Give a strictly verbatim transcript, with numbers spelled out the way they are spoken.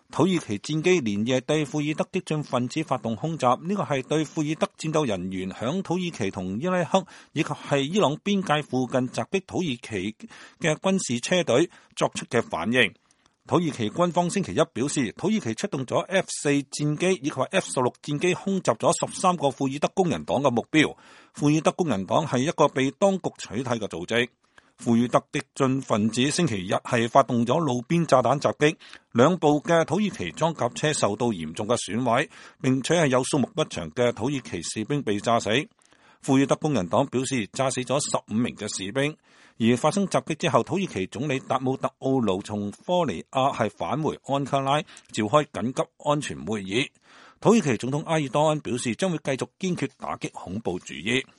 土耳其戰機連夜對庫爾德激進分子發動空襲，呢個係對庫爾德戰鬥人員響土耳其同伊拉克以及係伊朗邊界附近襲擊土耳其嘅軍事車隊作出嘅反應。土耳其軍方星期一表示，土耳其出動咗 F 四戰機以及 F 十六戰機空襲咗十三個庫爾德工人黨嘅目標。庫爾德工人黨係一個被當局取締嘅組織。庫爾德激進分子星期日係發動咗路邊炸彈襲擊，兩部嘅土耳其裝甲車受到嚴重嘅損毀，並且係有數目不詳嘅土耳其士兵被炸死。庫爾德工人黨表示炸死咗十五名嘅士兵。而發生襲擊之後，土耳其總理達姆特奧盧從科尼亞係返回安卡拉召開緊急安全會議。土耳其總統埃爾多安表示將會繼續堅決打擊恐怖主義。